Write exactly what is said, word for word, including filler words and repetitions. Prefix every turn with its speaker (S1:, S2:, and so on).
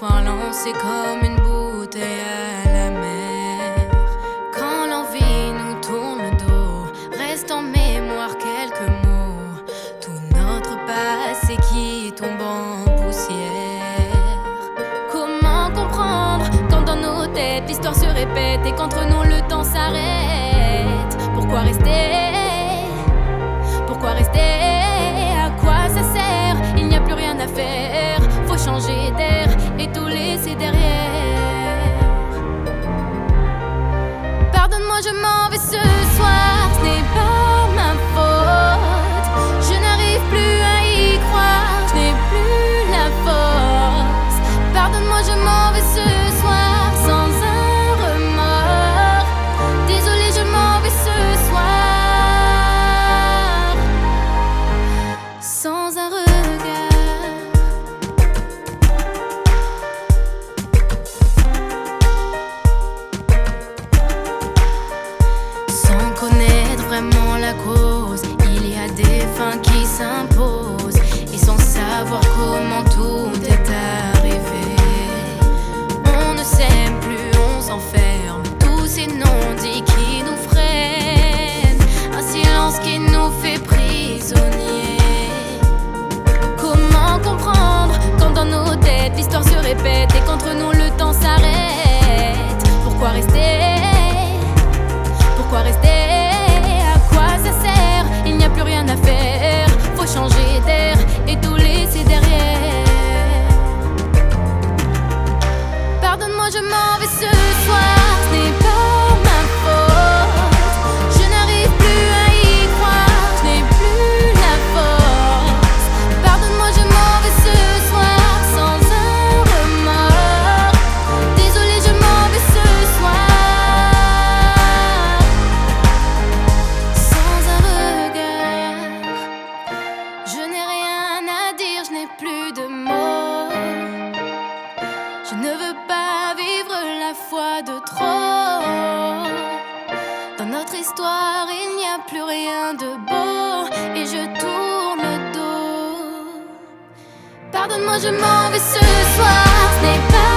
S1: l'espoir lancé comme une bouteille à la mer. Quand l'envie nous tourne le dos, reste en mémoire quelques mots. Tout notre passé qui tombe en poussière. Comment comprendre quand dans nos têtes l'histoire se répète et qu'entre nous le temps s'arrête? Pourquoi rester? Pourquoi rester? À quoi ça sert? Il n'y a plus rien à faire. Faut changer d'air et tout laisser derrière. Pardonne-moi, je m'en vais ce soir. Ce n'est pas ma faute. Je n'arrive plus à y croire. Je n'ai plus la force. Pardonne-moi, je m'en vais ce soir sans un remords. Désolée, je m'en vais ce soir sans un regard. Sans connaître vraiment la cause, il y a des fins qui s'imposent. Et sans savoir comment tout est arrivé, on ne s'aime plus, on s'enferme. Tous ces non-dits qui nous freinent, un silence qui nous fait prisonniers. Comment comprendre quand dans nos têtes l'histoire se répète et qu'entre nous le temps s'arrête? Pourquoi rester? Pourquoi rester? À quoi ça sert? Il n'y a plus rien à faire. Faut changer d'air et tout laisser derrière. Pardonne-moi, je m'en vais ce soir. Ce n'est pas ma faute. Je n'arrive plus à y croire. Je n'ai plus la force. Pardonne-moi, je m'en vais ce soir sans un remords. Désolée, je m'en vais ce soir sans un regard. Je n'ai rien à dire, je n'ai plus de mots. Je ne veux pas vivre la foi de trop. Dans notre histoire, il n'y a plus rien de beau et je tourne le dos. Pardonne-moi, je m'en vais ce soir. Ce n'est pas